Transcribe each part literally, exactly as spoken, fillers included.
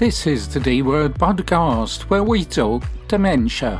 This is the D Word podcast where we talk dementia.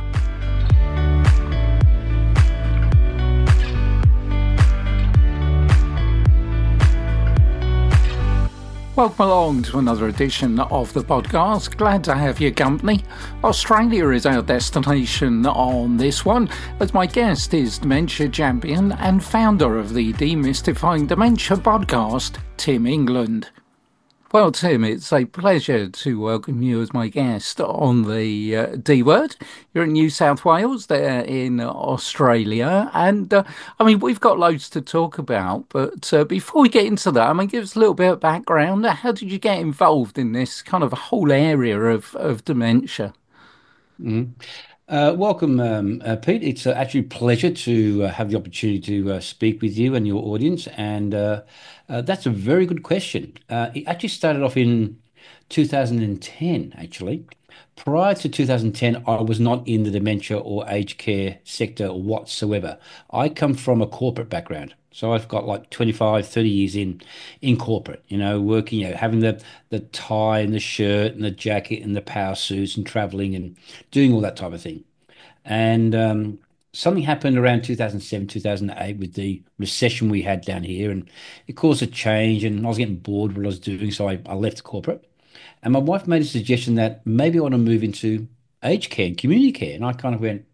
Welcome along to another edition of the podcast. Glad to have your company. Australia is our destination on this one, as my guest is dementia champion and founder of the Demystifying Dementia podcast, Tim England. Well, Tim, it's a pleasure to welcome you as my guest on the uh, D-Word. You're in New South Wales, there in Australia, and uh, I mean, we've got loads to talk about, but uh, before we get into that, I mean, give us a little bit of background. How did you get involved in this kind of whole area of, of dementia? Mm. Uh, welcome, um, uh, Pete. It's uh, actually a pleasure to uh, have the opportunity to uh, speak with you and your audience. And uh, uh, that's a very good question. Uh, it actually started off in two thousand ten, actually. Prior to two thousand ten, I was not in the dementia or aged care sector whatsoever. I come from a corporate background. So I've got like twenty-five, thirty years in in corporate, you know, working, you know, having the the tie and the shirt and the jacket and the power suits and traveling and doing all that type of thing. And um, something happened around two thousand seven, two thousand eight with the recession we had down here, and it caused a change. And I was getting bored with what I was doing, so I, I left corporate. And my wife made a suggestion that maybe I want to move into aged care and community care. And I kind of went,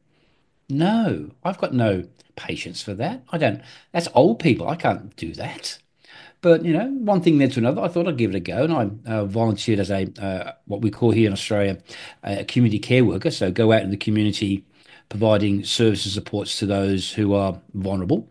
no, I've got no patience for that. I don't, that's old people. I can't do that. But, you know, one thing led to another. I thought I'd give it a go. And I uh, volunteered as a, uh, what we call here in Australia, a community care worker. So go out in the community providing services supports to those who are vulnerable.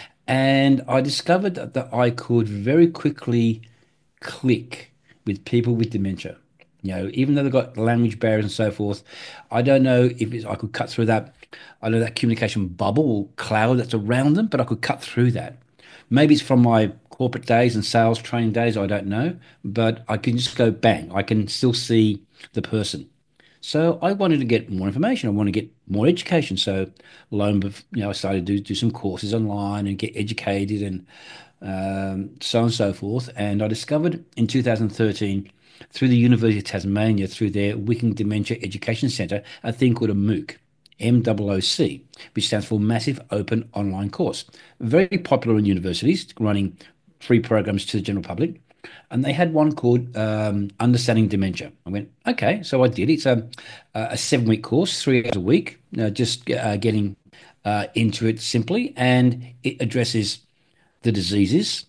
And I discovered that, that I could very quickly click with people with dementia. You know, even though they've got language barriers and so forth, I don't know if it's, I could cut through that. I know that communication bubble or cloud that's around them, but I could cut through that. Maybe it's from my corporate days and sales training days, I don't know, but I can just go bang. I can still see the person. So I wanted to get more information. I want to get more education. So lo and bef- you know, I started to do, do some courses online and get educated and um, so on and so forth. And I discovered in two thousand thirteen, through the University of Tasmania, through their Wicking Dementia Education Centre, a thing called a MOOC, M O O C, which stands for Massive Open Online Course. Very popular in universities, running free programs to the general public. And they had one called um, Understanding Dementia. I went, okay, so I did. It's a, a seven week course, three hours a week, uh, just uh, getting uh, into it simply. And it addresses the diseases,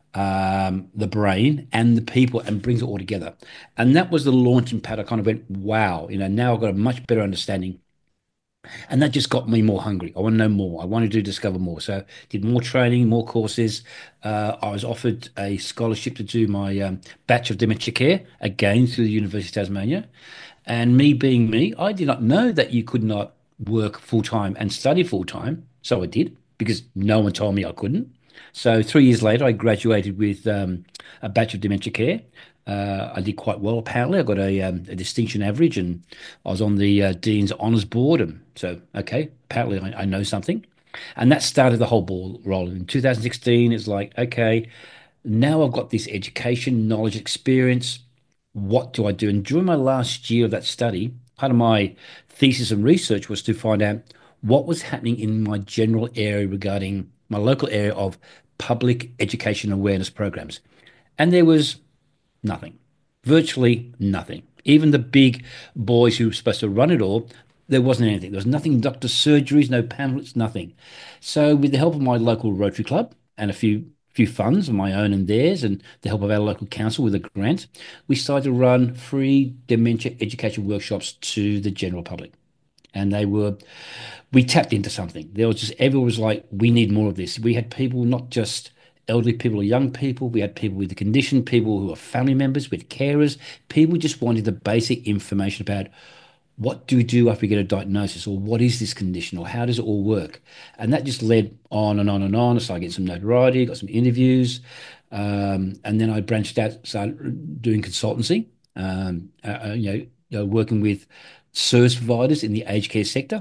um, the brain, and the people, and brings it all together. And that was the launching pad. I kind of went, wow, you know, now I've got a much better understanding. And that just got me more hungry. I want to know more. I wanted to discover more. So did more training, more courses. Uh, I was offered a scholarship to do my um, Bachelor of Dementia Care, again through the University of Tasmania. And me being me, I did not know that you could not work full time and study full time. So I did because no one told me I couldn't. So three years later, I graduated with um, a Bachelor of Dementia Care. Uh, I did quite well, apparently. I got a, um, a distinction average and I was on the uh, Dean's Honours Board. And so, okay, apparently I, I know something. And that started the whole ball rolling. In two thousand sixteen, it's like, okay, now I've got this education, knowledge, experience. What do I do? And during my last year of that study, part of my thesis and research was to find out what was happening in my general area regarding my local area of public education awareness programs. And there was nothing, virtually nothing. Even the big boys who were supposed to run it all, there wasn't anything. There was nothing, doctor surgeries, no pamphlets, nothing. So, with the help of my local Rotary Club and a few few funds of my own and theirs, and the help of our local council with a grant, we started to run free dementia education workshops to the general public. And they were, we tapped into something. There was just, everyone was like, we need more of this. We had people, not just elderly people or young people. We had people with the condition, people who are family members, with carers. People just wanted the basic information about what do we do after we get a diagnosis, or what is this condition, or how does it all work? And that just led on and on and on. So I get some notoriety, got some interviews, um, and then I branched out, started doing consultancy, um, uh, uh, you know, uh, working with service providers in the aged care sector.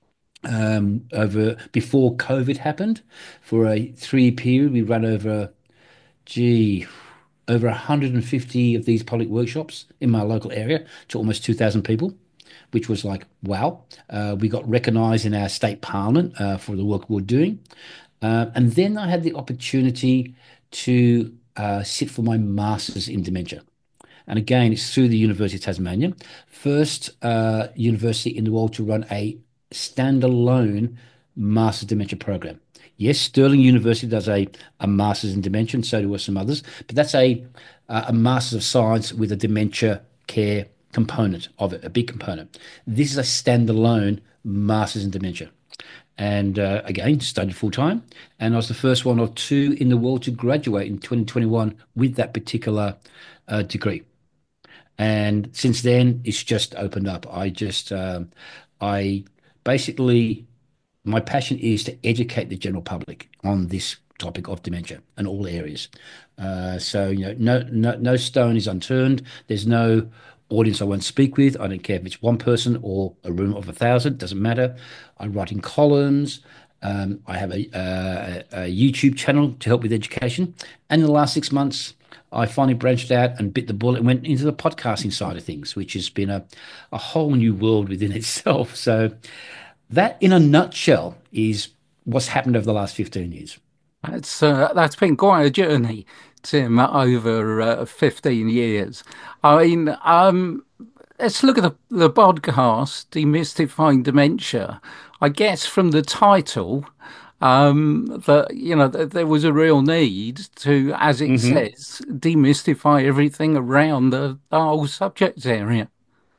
Um, over before COVID happened, for a three-year period, we ran over, gee, over one hundred fifty of these public workshops in my local area to almost two thousand people, which was like, wow. Uh, we got recognised in our state parliament uh, for the work we we're doing. Uh, and then I had the opportunity to uh, sit for my master's in dementia. And again, it's through the University of Tasmania, first uh, university in the world to run a standalone master's dementia program. Yes, Stirling University does a, a master's in dementia, and so do some others, but that's a uh, a master's of science with a dementia care component of it, a big component. This is a standalone master's in dementia. And uh, again, studied full time. And I was the first one of two in the world to graduate in twenty twenty-one with that particular uh, degree. And since then, it's just opened up. I just, um, I basically, my passion is to educate the general public on this topic of dementia in all areas. Uh, so, you know, no, no, no stone is unturned. There's no audience I won't speak with. I don't care if it's one person or a room of a thousand, doesn't matter. I write in columns. Um, I have a, a, a YouTube channel to help with education. And in the last six months, I finally branched out and bit the bullet and went into the podcasting side of things, which has been a, a whole new world within itself. So that, in a nutshell, is what's happened over the last fifteen years. That's uh, that's been quite a journey, Tim, over uh, fifteen years. I mean, um, let's look at the, the podcast, Demystifying Dementia. I guess from the title, um, that, you know, th there was a real need to, as it hmm says, demystify everything around the, the whole subject area.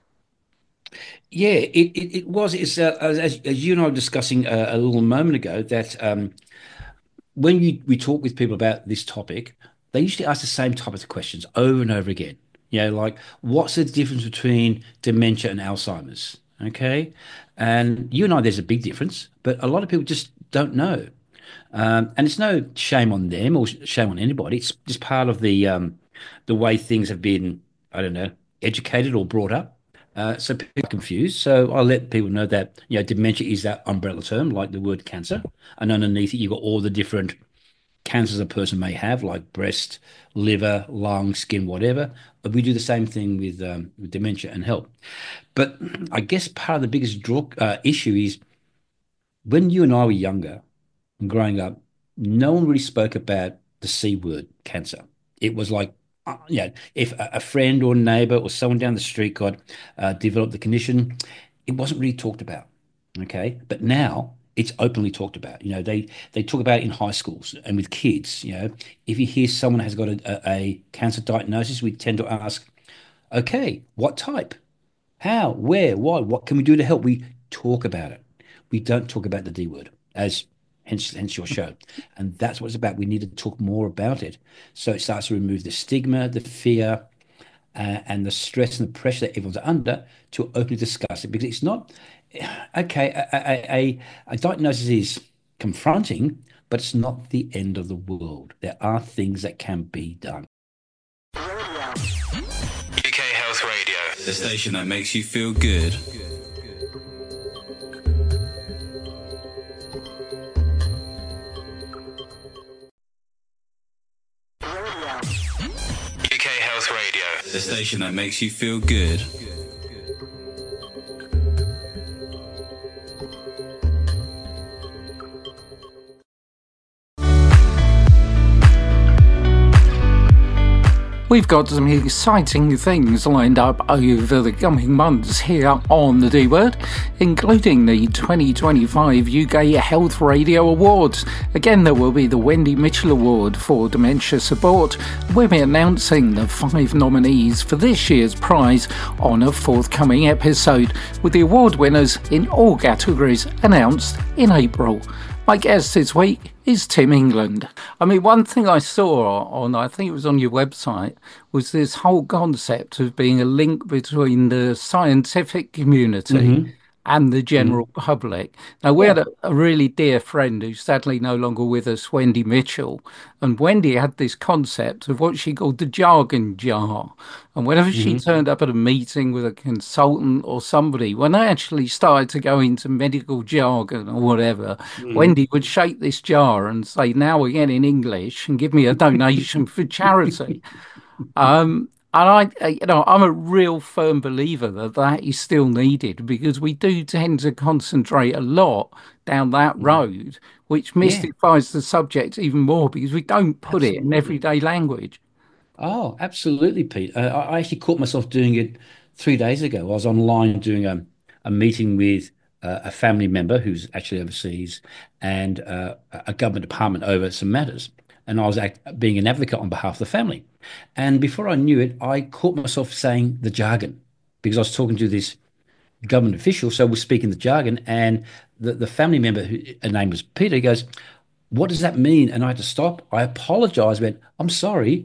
Yeah, it, it, it was. It's uh, as, as as you and I were discussing uh, a little moment ago that um, when you, we talk with people about this topic, they usually ask the same type of questions over and over again. You know, like, what's the difference between dementia and Alzheimer's? Okay. And you and I, there's a big difference, but a lot of people just don't know. Um, and it's no shame on them or shame on anybody. It's just part of the um, the way things have been, I don't know, educated or brought up. Uh, so people are confused. So I let people know that, you know, dementia is that umbrella term, like the word cancer. And underneath it, you've got all the different cancers a person may have, like breast, liver, lung, skin, whatever. But we do the same thing with, um, with dementia and help. But I guess part of the biggest draw, uh, issue is when you and I were younger and growing up, no one really spoke about the C word, cancer. It was like, uh, you know, if a, a friend or neighbor or someone down the street got uh, developed the condition, it wasn't really talked about. Okay, but now it's openly talked about. You know, they they talk about it in high schools and with kids. You know, if you hear someone has got a, a, a cancer diagnosis, we tend to ask, okay, what type? How, where, why, what can we do to help? We talk about it. We don't talk about the D word, as hence hence your show. And that's what it's about. We need to talk more about it. So it starts to remove the stigma, the fear, uh, and the stress and the pressure that everyone's under to openly discuss it. Because it's not, okay, a, a, a, a diagnosis is confronting, but it's not the end of the world. There are things that can be done. U K Health Radio, the station that makes you feel good. U K Health Radio, the station that makes you feel good. We've got some exciting things lined up over the coming months here on the D Word, including the twenty twenty-five U K Health Radio Awards. Again, there will be the Wendy Mitchell Award for Dementia Support. We'll be announcing the five nominees for this year's prize on a forthcoming episode, with the award winners in all categories announced in April. My guest this week is Tim England. I mean, one thing I saw on, I think it was on your website, was this whole concept of being a link between the scientific community hmm and the Mhm. general public. Now, we had Yeah. a, a really dear friend who's sadly no longer with us, Wendy Mitchell, and Wendy had this concept of what she called the jargon jar. And whenever she Hmm. turned up at a meeting with a consultant or somebody, when they actually started to go into medical jargon or whatever, Hmm. Wendy would shake this jar and say, "Now again in English, and give me a donation for charity." Um, and I, uh, you know, I'm a real firm believer that that is still needed because we do tend to concentrate a lot down that Hmm. road, which Yeah, mystifies the subject even more because we don't put it in absolutely. everyday language. Oh, absolutely, Pete. Uh, I I actually caught myself doing it three days ago. I was online doing a, a meeting with uh, a family member who's actually overseas and uh, a government department over some matters. And I was act being an advocate on behalf of the family. And before I knew it, I caught myself saying the jargon because I was talking to this government official. So we're speaking the jargon. And the, the family member, who, her name was Peter, he goes, "What does that mean?" And I had to stop. I apologized, went, "I'm sorry.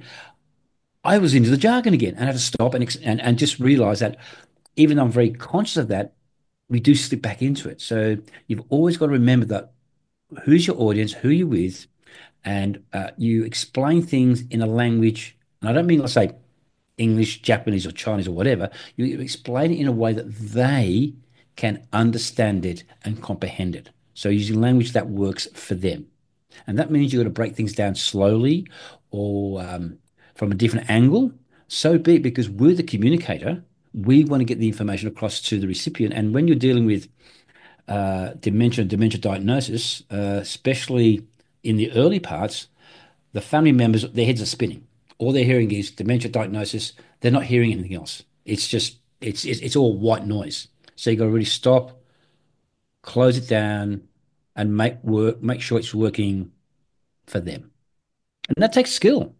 I was into the jargon again," and I had to stop and, and and just realize that even though I'm very conscious of that, we do slip back into it. So you've always got to remember that who's your audience, who you're with, and uh, you explain things in a language. And I don't mean, let's say, English, Japanese, or Chinese, or whatever. You explain it in a way that they can understand it and comprehend it. So using language that works for them. And that means you've got to break things down slowly or um, from a different angle. So be it, because we're the communicator. We want to get the information across to the recipient. And when you're dealing with uh, dementia, dementia diagnosis, uh, especially in the early parts, the family members, their heads are spinning. All they're hearing is dementia diagnosis. They're not hearing anything else. It's just, it's, it's, it's all white noise. So you got to really stop, close it down, and make work, make sure it's working for them. And that takes skill.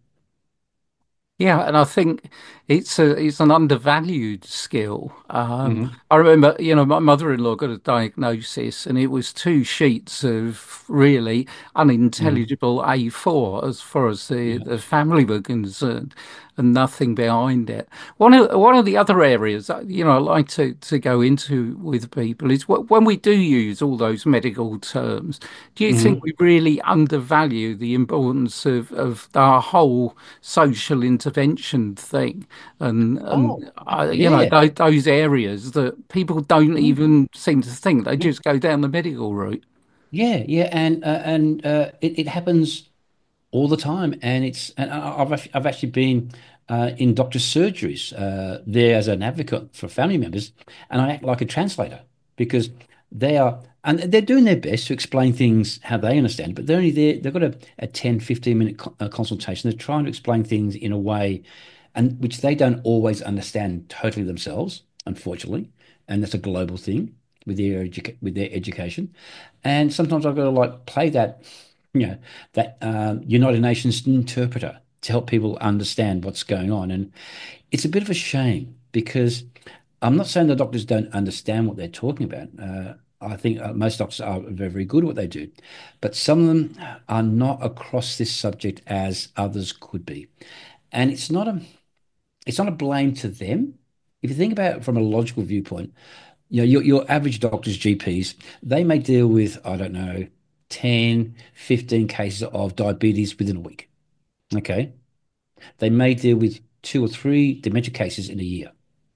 Yeah, and I think it's a it's an undervalued skill. Um, Hmm. I remember, you know, my mother-in-law got a diagnosis, and it was two sheets of really Hmm. unintelligible A four as far as the Yeah. the family were concerned, and nothing behind it. One of one of the other areas that, you know, I like to to go into with people is wh- when we do use all those medical terms. Do you think Hmm. we really undervalue the importance of of our whole social intervention thing, and Oh, and uh, you know yeah. those, those areas that people don't Mhm. even seem to think, they Yeah. just go down the medical route. Yeah. Yeah. And uh, and uh, it, it happens all the time. And it's and I- I've act- I've actually been uh, in doctor's surgeries uh, there as an advocate for family members, and I act like a translator because they are and they're doing their best to explain things how they understand, but they're only there. They've got a, a ten, fifteen minute co- uh, consultation. They're trying to explain things in a way and which they don't always understand totally themselves, unfortunately. And that's a global thing with their educa- with their education. And sometimes I've got to like play that, you know, that um, United Nations interpreter to help people understand what's going on. And it's a bit of a shame because I'm not saying the doctors don't understand what they're talking about. Uh, I think uh, most doctors are very, very good at what they do, but some of them are not across this subject as others could be. And it's not a it's not a blame to them. If you think about it from a logical viewpoint, you know, your, your average doctors, G Ps, they may deal with, I don't know, ten, fifteen cases of diabetes within a week. Okay. They may deal with two or three dementia cases in a year.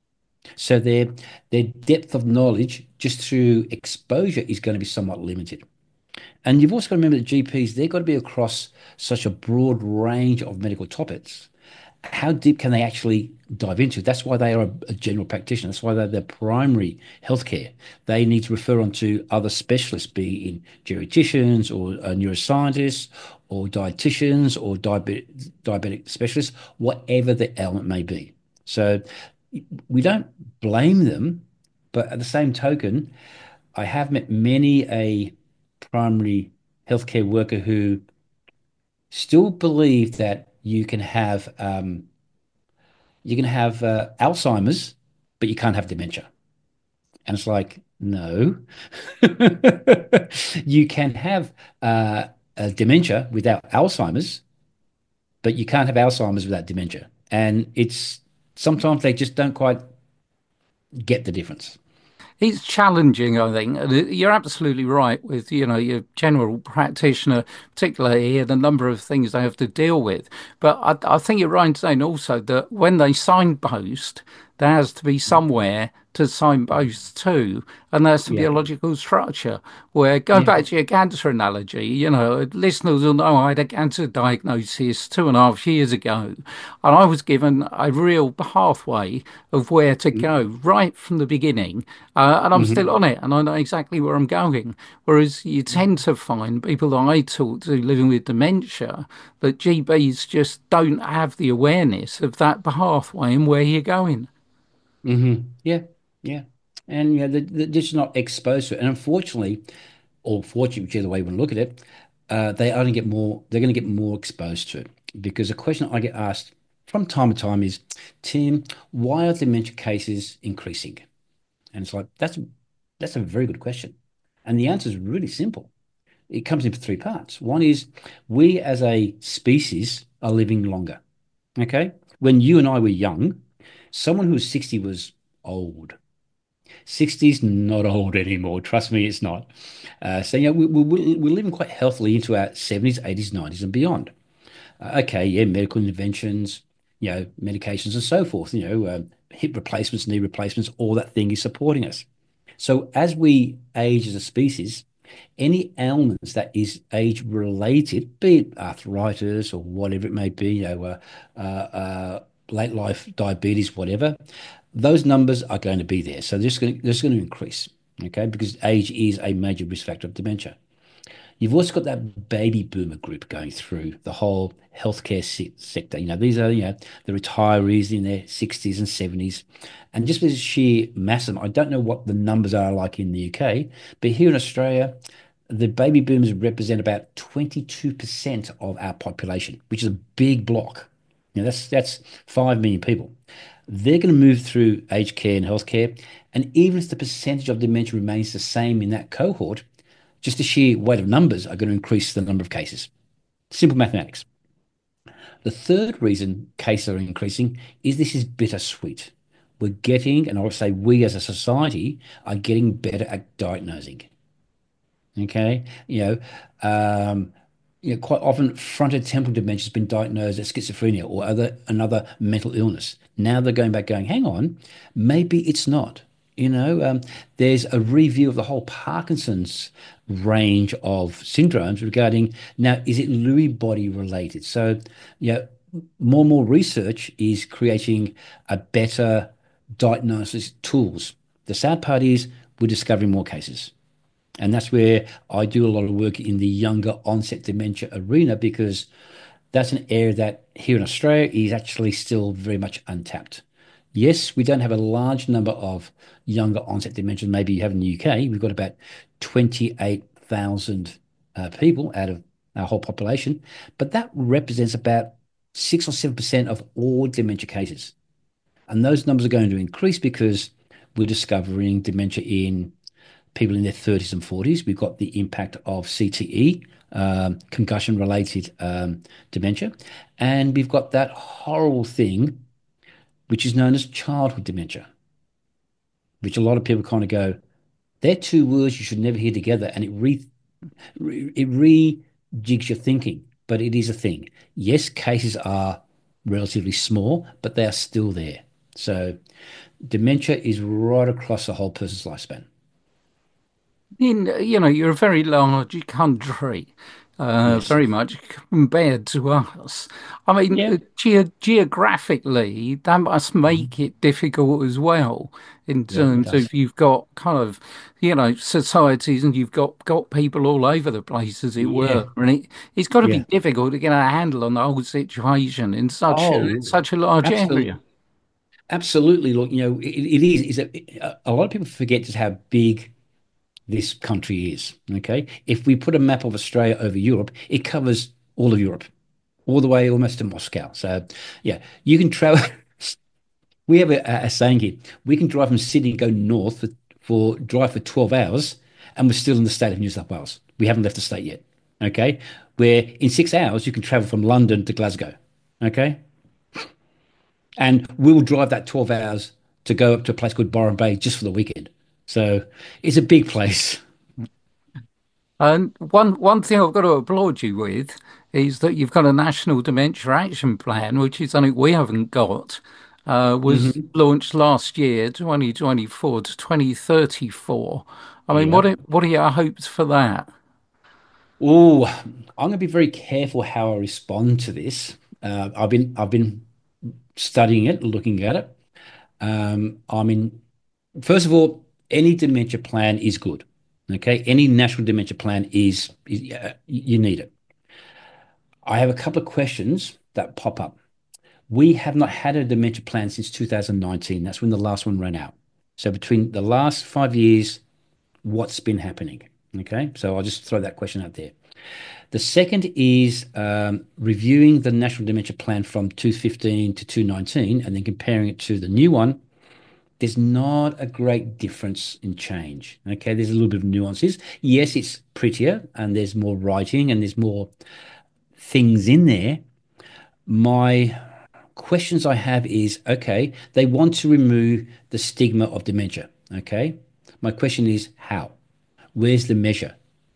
So their their depth of knowledge just through exposure is going to be somewhat limited. And you've also got to remember that G Ps, they've got to be across such a broad range of medical topics. How deep can they actually dive into? That's why they are a, a general practitioner. That's why they're the primary healthcare. They need to refer on to other specialists, be it in geriatricians or uh, neuroscientists or dietitians or diabetic, diabetic specialists, whatever the ailment may be. So we don't blame them, but at the same token, I have met many a primary healthcare worker who still believe that you can have um, you can have uh, Alzheimer's, but you can't have dementia. And it's like, no, you can have uh, uh, dementia without Alzheimer's, but you can't have Alzheimer's without dementia. And it's sometimes they just don't quite get the difference. It's challenging, I think. And it- You're absolutely right with, you know, your general practitioner, particularly here, the number of things they have to deal with. But I, I think you're right in saying also that when they signpost, there has to be somewhere to signpost to, and there has to be Yeah, a logical structure. Where, going yeah. back to your cancer analogy, you know, listeners will know I had a cancer diagnosis two and a half years ago, and I was given a real pathway of where to go right from the beginning, uh, and I'm still Mm-hmm. on it, and I know exactly where I'm going. Whereas you tend to find people that I talk to living with dementia, that G Ps just don't have the awareness of that pathway and where you're going. Mm-hmm. Yeah, yeah. And yeah, they're, they're just not exposed to it. And unfortunately, or fortunately, whichever way you want to look at it, uh, they only get more, they're going to get more exposed to it. Because the question I get asked from time to time is, Tim, why are dementia cases increasing? And it's like, that's that's a very good question. And the answer is really simple. It comes in three parts. One is we as a species are living longer. Okay. When you and I were young, someone who was sixty was old. sixty is not old anymore. Trust me, it's not. Uh, so, you know, we, we, we're living quite healthily into our seventies, eighties, nineties, and beyond. Uh, okay, yeah, medical interventions, you know, medications and so forth, you know, um, hip replacements, knee replacements, all that thing is supporting us. So as we age as a species, any ailments that is age related, be it arthritis or whatever it may be, you know, uh, uh, uh, late life diabetes, whatever, those numbers are going to be there. So they're just going to, they're just going to increase, okay, because age is a major risk factor of dementia. You've also got that baby boomer group going through the whole healthcare se sector. You know, these are, you know, the retirees in their sixties and seventies. And just with sheer mass of them, I don't know what the numbers are like in the U K, but here in Australia, the baby boomers represent about twenty-two percent of our population, which is a big block. You know, that's that's five million people. They're going to move through aged care and healthcare. And even if the percentage of dementia remains the same in that cohort, just the sheer weight of numbers are going to increase the number of cases. Simple mathematics. The third reason cases are increasing is this is bittersweet. We're getting, and I would say we as a society are getting better at diagnosing. Okay, you know, um, you know, quite often frontotemporal dementia has been diagnosed as schizophrenia or other another mental illness. Now they're going back, going, hang on, maybe it's not. You know, um, there's a review of the whole Parkinson's range of syndromes regarding now, is it Lewy body related? So, yeah, more and more research is creating a better diagnosis tools. The sad part is we're discovering more cases. And that's where I do a lot of work in the younger onset dementia arena because that's an area that here in Australia is actually still very much untapped. Yes, we don't have a large number of younger onset dementia. Maybe you have in the U K. We've got about twenty-eight thousand uh, people out of our whole population, but that represents about six or seven percent of all dementia cases. And those numbers are going to increase because we're discovering dementia in people in their thirties and forties. We've got the impact of C T E, um, concussion related um, dementia. And we've got that horrible thing, which is known as childhood dementia, which a lot of people kind of go, they're two words you should never hear together. And it re, re it rejigs your thinking, but it is a thing. Yes, cases are relatively small, but they are still there. So dementia is right across the whole person's lifespan. In, you know, you're a very large country, uh, Yes. very much compared to us. I mean, Yeah. uh, ge geographically, that must Mhm. make it difficult as well, in Yeah, it terms does. of you've got kind of, you know, societies and you've got got people all over the place, as it were, Yeah. and it, it's got to be Yeah. difficult to get a handle on the whole situation in such a, Oh, such a large area. absolutely. Absolutely. Look, you know, it, it is, is that a a lot of people forget just how big this country is. Okay. If we put a map of Australia over Europe, it covers all of Europe, all the way almost to Moscow. So, yeah, you can travel. We have a, a saying here. We can drive from Sydney, go north for, for drive for twelve hours, and we're still in the state of New South Wales. We haven't left the state yet. Okay. Where in six hours, you can travel from London to Glasgow. Okay. And we'll drive that twelve hours to go up to a place called Byron Bay just for the weekend. So it's a big place. And one one thing I've got to applaud you with is that you've got a National Dementia Action Plan, which is something we haven't got. Uh, was Hmm. launched last year, twenty twenty-four to twenty thirty-four. I mean, what Yeah. are, what are your hopes for that? Oh, I'm going to be very careful how I respond to this. Uh, I've been I've been studying it, looking at it. Um, I mean, first of all, any dementia plan is good. Okay, any national dementia plan is, is uh, you need it. I have a couple of questions that pop up. We have not had a dementia plan since two thousand nineteen. That's when the last one ran out. So between the last five years, what's been happening? Okay, so I'll just throw that question out there. The second is um, reviewing the National Dementia Plan from two fifteen to two nineteen and then comparing it to the new one. There's not a great difference in change. Okay, there's a little bit of nuances. Yes, it's prettier and there's more writing and there's more things in there. My questions I have is okay, they want to remove the stigma of dementia. Okay, my question is how? Where's the measure?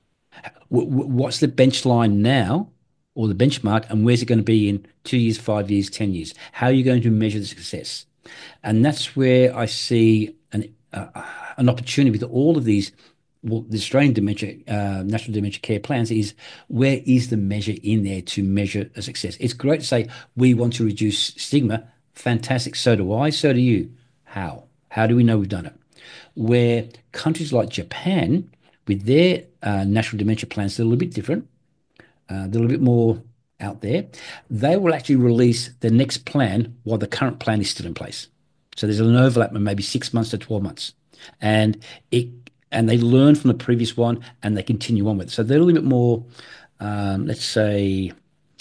What's the bench line now or the benchmark, and where's it going to be in two years, five years, ten years? How are you going to measure the success? And that's where I see an uh, an opportunity with all of these, well, the Australian dementia, uh, national dementia care plans is where is the measure in there to measure a success? It's great to say we want to reduce stigma. Fantastic. So do I. So do you. How? How do we know we've done it? Where countries like Japan, with their uh, national dementia plans, they're a little bit different. Uh, they're a little bit more out there. They will actually release the next plan while the current plan is still in place. So there's an overlap of maybe six months to twelve months, and it and they learn from the previous one and they continue on with it. So they're a little bit more, um, let's say,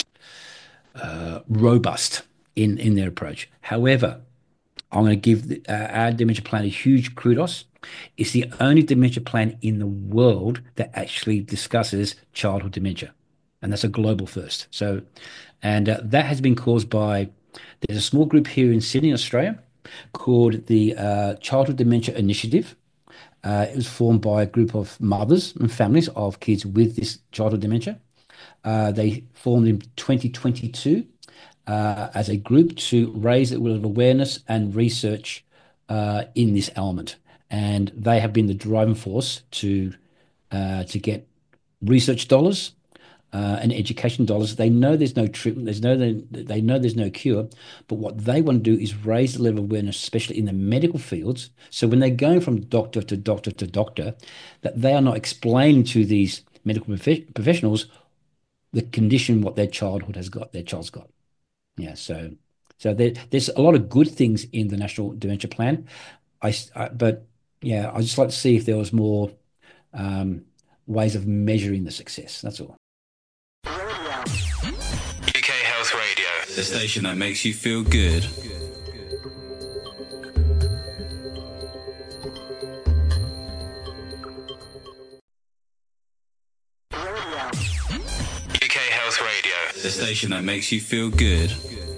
uh, robust in in their approach. However, I'm going to give the, uh, our dementia plan a huge kudos. It's the only dementia plan in the world that actually discusses childhood dementia, and that's a global first. So, and uh, that has been caused by there's a small group here in Sydney, Australia, called the uh, Childhood Dementia Initiative. Uh, it was formed by a group of mothers and families of kids with this childhood dementia. Uh, they formed in twenty twenty-two uh, as a group to raise a level of awareness and research uh, in this element. And they have been the driving force to uh, to get research dollars uh, and education dollars. They know there's no treatment. There's no they, they know there's no cure. But what they want to do is raise the level of awareness, especially in the medical fields. So when they're going from doctor to doctor to doctor, that they are not explaining to these medical prof- professionals the condition what their childhood has got, their child's got. Yeah, so so there, there's a lot of good things in the National Dementia Plan. I, I but yeah, I just like to see if there was more um, ways of measuring the success. That's all. U K Health Radio, the station that makes you feel good. U K Health Radio, the station that makes you feel good.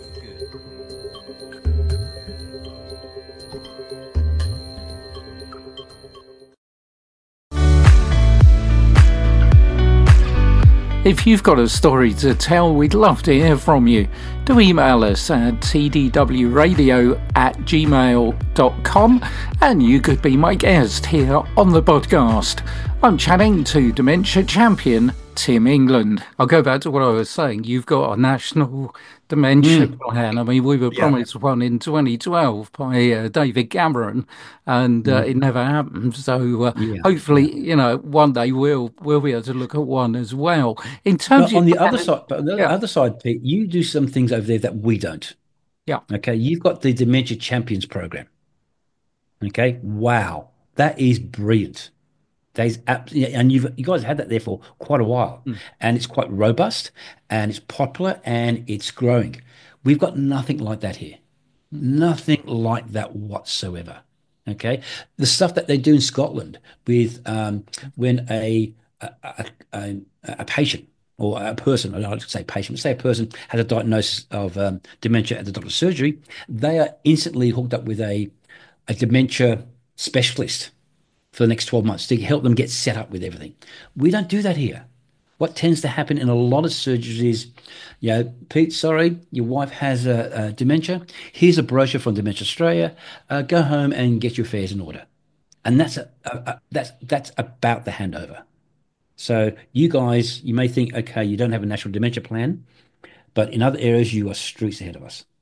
If you've got a story to tell, we'd love to hear from you. Do email us at t d w radio at gmail dot com and you could be my guest here on the podcast. I'm chatting to dementia champion Tim England. I'll go back to what I was saying. You've got a national dementia Mm. plan. I mean, we were Yeah. promised one in twenty twelve by uh, David Cameron, and uh, Mm. it never happened. So uh, Yeah. hopefully, Yeah. you know, one day we'll we'll be able to look at one as well. In terms But of on the other planning, side, but on the yeah, other side, Pete, you do some things over there that we don't. yeah. Okay, you've got the Dementia Champions program. Okay, wow, that is brilliant. That is absolutely, and you've you guys had that there for quite a while, Mm. and it's quite robust, and it's popular, and it's growing. We've got nothing like that here. Nothing like that whatsoever. Okay, the stuff that they do in Scotland with um, when a a, a, a a patient or a person, I don't like to say patient, but say a person has a diagnosis of um, dementia at the doctor's surgery, they are instantly hooked up with a a dementia specialist for the next twelve months to help them get set up with everything. We don't do that here. What tends to happen in a lot of surgeries is, you know, Pete, sorry, your wife has a, a dementia. Here's a brochure from Dementia Australia. Uh, go home and get your affairs in order. And that's a, a, a, that's that's about the handover. So you guys, you may think, okay, you don't have a national dementia plan, but in other areas you are streets ahead of us.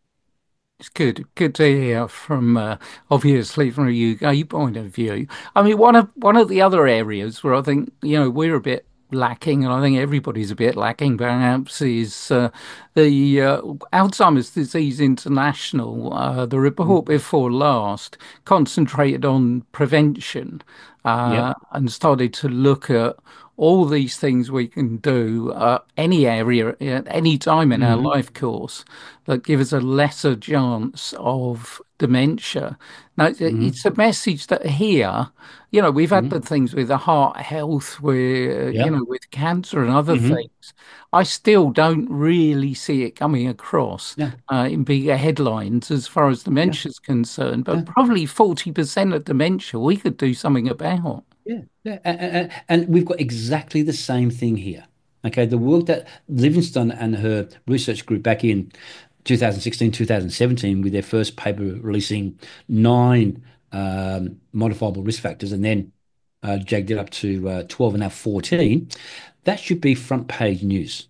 It's good, good to hear from uh, obviously from a U K point of view. I mean, one of one of the other areas where I think you know we're a bit lacking, and I think everybody's a bit lacking, perhaps, is uh, the uh, Alzheimer's Disease International. Uh, the report Mm. before last concentrated on prevention uh, Yep. and started to look at all these things we can do uh, any area at any time in our Hmm. life course that give us a lesser chance of dementia. Now, it's a Hmm. it's a message that here, you know, we've had the Hmm. things with the heart health, with, you Yeah. know, with cancer and other Hmm. things. I still don't really see it coming across Yeah. uh, in bigger headlines as far as Yeah. dementia is concerned, but Yeah. probably forty percent of dementia we could do something about. Yeah, yeah, and, and we've got exactly the same thing here. Okay, the work that Livingstone and her research group back in two thousand sixteen, two thousand seventeen, with their first paper releasing nine um, modifiable risk factors, and then uh, jagged it up to uh, twelve and now fourteen. That should be front page news,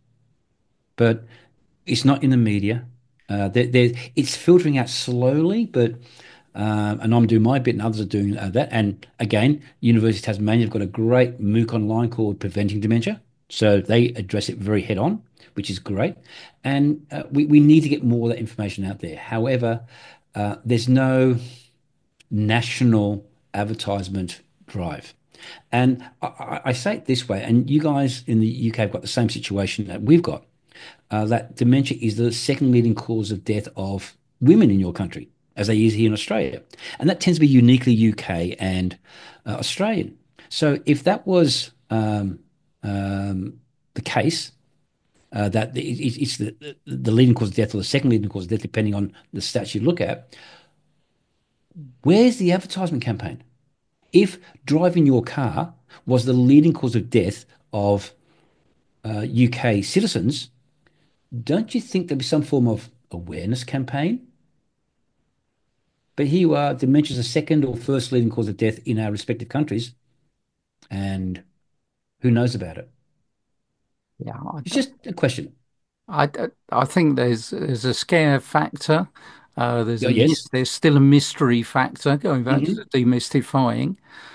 but it's not in the media. Uh, there, there, it's filtering out slowly, but um, and I'm doing my bit, and others are doing uh, that. And again, University of Tasmania have got a great MOOC online called Preventing Dementia, so they address it very head on, which is great. And uh, we we need to get more of that information out there. However, uh, there's no national advertisement drive. And I, I I say it this way, and you guys in the U K have got the same situation that we've got, uh, that dementia is the second leading cause of death of women in your country, as they is here in Australia. And that tends to be uniquely U K and uh, Australian. So if that was um, um, the case, uh, that it, it's the, the leading cause of death or the second leading cause of death, depending on the stats you look at, where's the advertisement campaign? If driving your car was the leading cause of death of uh, U K citizens, don't you think there'd be some form of awareness campaign? But here you are, dementia is the second or first leading cause of death in our respective countries, and who knows about it? Yeah, It's just a question. I, I, I think there's there's a scare factor. Uh, there's Oh, a mis yes. there's still a mystery factor going back to Hmm. the demystifying.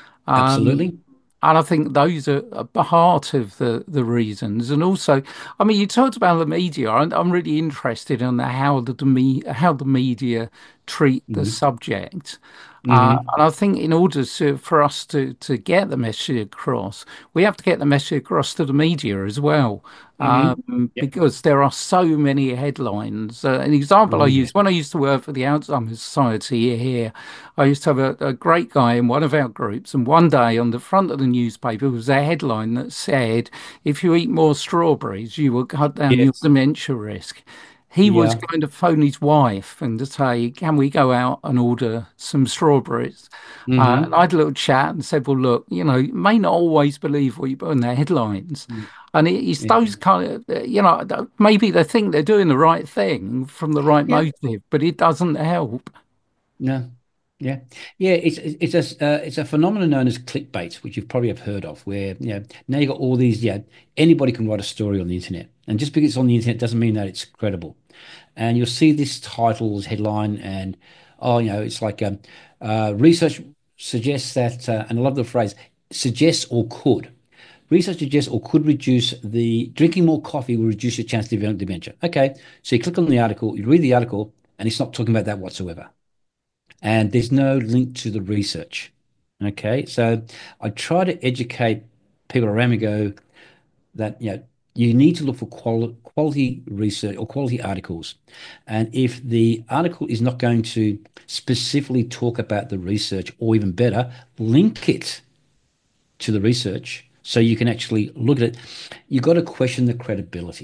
Um, Absolutely. and I think those are at the heart of the, the reasons. And also, I mean, you talked about the media. I'm, I'm really interested in how the, the me how the media treat the Hmm. subject. Uh, Hmm. and I think in order to, for us to, to get the message across, we have to get the message across to the media as well, Hmm. um, Yep. because there are so many headlines. Uh, an example I Oh, yeah. use when I used to work for the Alzheimer's Society here, I used to have a, a great guy in one of our groups, and one day on the front of the newspaper was a headline that said, "If you eat more strawberries, you will cut down your Yes. dementia risk." He was Yeah. going to phone his wife and to say, "Can we go out and order some strawberries?" Uh, and Hmm. I had a little chat and said, "Well, look, you know, you may not always believe what you put in the headlines." And it- it's Yeah. those kind of, uh, you know, th- maybe they think they're doing the right thing from the right Yeah. motive, but it doesn't help. No. Yeah, yeah. It's it's a uh, it's a phenomenon known as clickbait, which you've probably have heard of, where you know now you got all these. Yeah, anybody can write a story on the internet, and just because it's on the internet doesn't mean that it's credible. And you'll see this titles headline, and oh, you know, it's like um, uh, research suggests that, uh, and I love the phrase suggests or could. Research suggests or could reduce the drinking more coffee will reduce your chance of developing dementia. Okay, so you click on the article, you read the article, and it's not talking about that whatsoever, and there's no link to the research. Okay, so I try to educate people around me, go that you know you need to look for quali quality research or quality articles, and if the article is not going to specifically talk about the research, or even better, link it to the research so you can actually look at it, you've got to question the credibility.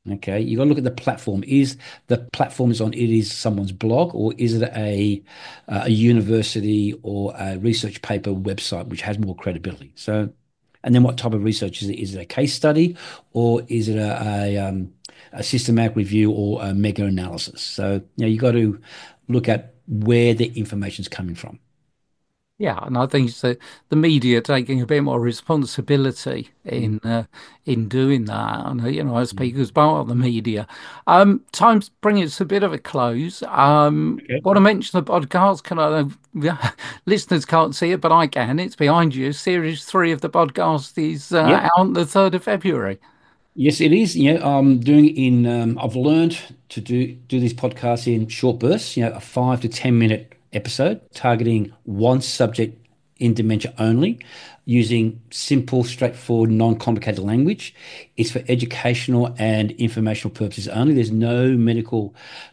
Okay, you got to look at the platform. Is the platform is on it is someone's blog, or is it a a university or a research paper website which has more credibility? So, and then what type of research is it? Is it a case study, or is it a a, um, a systematic review or a mega analysis? So, you know, you got to look at where the information's coming from. Yeah, and I think it's the, the media taking a bit more responsibility Mm. in uh, in doing that. And uh, you know, I speak as part of the media. Um, time's bringing us a bit of a close. Um, Okay. want to mention the podcast? Can I? Listeners can't see it, but I can. It's behind you. Series three of the podcast is uh, Yep. out on the third of February. Yes, it is. Yeah, I'm doing it in. Um, I've learned to do do these podcasts in short bursts. You know, a five to ten minute episode targeting one subject in dementia only, using simple, straightforward, non-complicated language. It's for educational and informational purposes only. There's no medical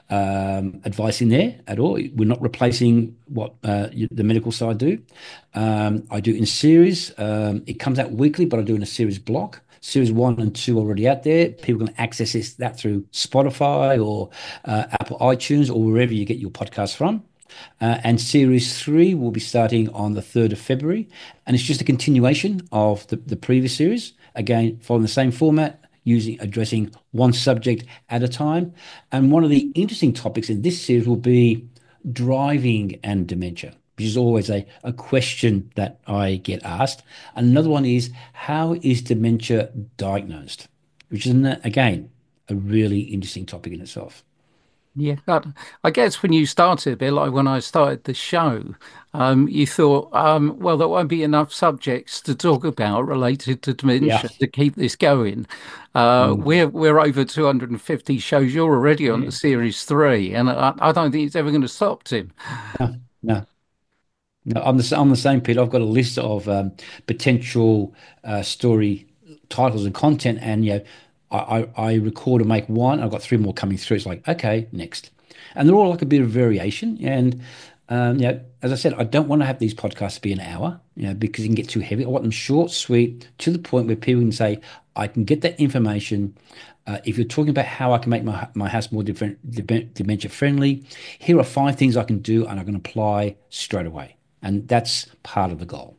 um, advice in there at all. We're not replacing what uh, the medical side do. Um, I do it in series. Um, it comes out weekly, but I do it in a series block. Series one and two already out there. People can access this, that through Spotify or uh, Apple iTunes or wherever you get your podcast from. Uh, and series three will be starting on the third of February. And it's just a continuation of the, the previous series. Again, following the same format, using addressing one subject at a time. And one of the interesting topics in this series will be driving and dementia, which is always a, a question that I get asked. Another one is, how is dementia diagnosed? Which is, again, a really interesting topic in itself. Yeah, but I guess when you started, a bit like when I started the show, um, you thought, um, well, there won't be enough subjects to talk about related to Yeah. dementia to keep this going. Uh, Mm. we're we're over two hundred fifty shows. You're already on Yeah. the series three, and I, I don't think it's ever going to stop, Tim. No, no, no. I'm the, I'm the same, Pete. I've got a list of um, potential uh, story titles and content, and you know, I, I, I record and make one. I've got three more coming through. It's like, okay, next. And they're all like a bit of variation. And um, you know, as I said, I don't want to have these podcasts be an hour, you know, because it can get too heavy. I want them short, sweet, to the point where people can say, I can get that information. Uh, if you're talking about how I can make my my house more different, dementia friendly, here are five things I can do and I can apply straight away. And that's part of the goal.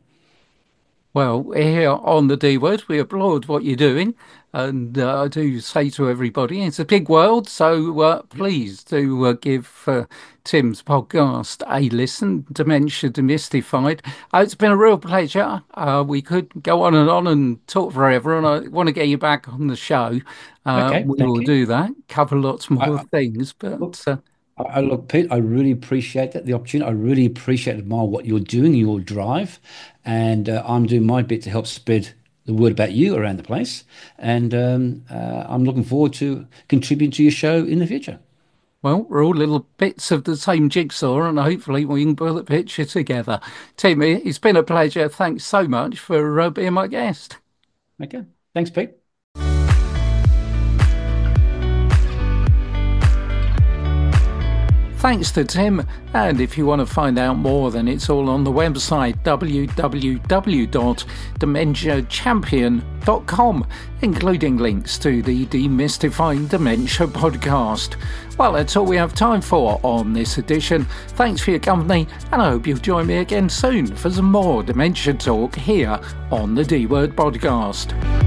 Well, here on the D Word, we applaud what you're doing. And uh, I do say to everybody, it's a big world. So uh, please do uh, give uh, Tim's podcast a listen, Dementia Demystified. Uh, it's been a real pleasure. Uh, we could go on and on and talk forever. And I want to get you back on the show. Uh, Okay, we thank will you. do that, cover lots more I, things. Look, But uh, I, I look, Pete, I really appreciate that, the opportunity. I really appreciate admire what you're doing, your drive, and uh, I'm doing my bit to help spread the word about you around the place. And um, uh, I'm looking forward to contributing to your show in the future. well, we're all little bits of the same jigsaw, and hopefully we can pull the picture together. Tim, it's been a pleasure. Thanks so much for uh, being my guest. Okay, thanks, Pete. Thanks to Tim, and if you want to find out more, then it's all on the website w w w dot dementia champion dot com, including links to the Demystifying Dementia podcast. Well, that's all we have time for on this edition. Thanks for your company, and I hope you'll join me again soon for some more dementia talk here on the D Word podcast.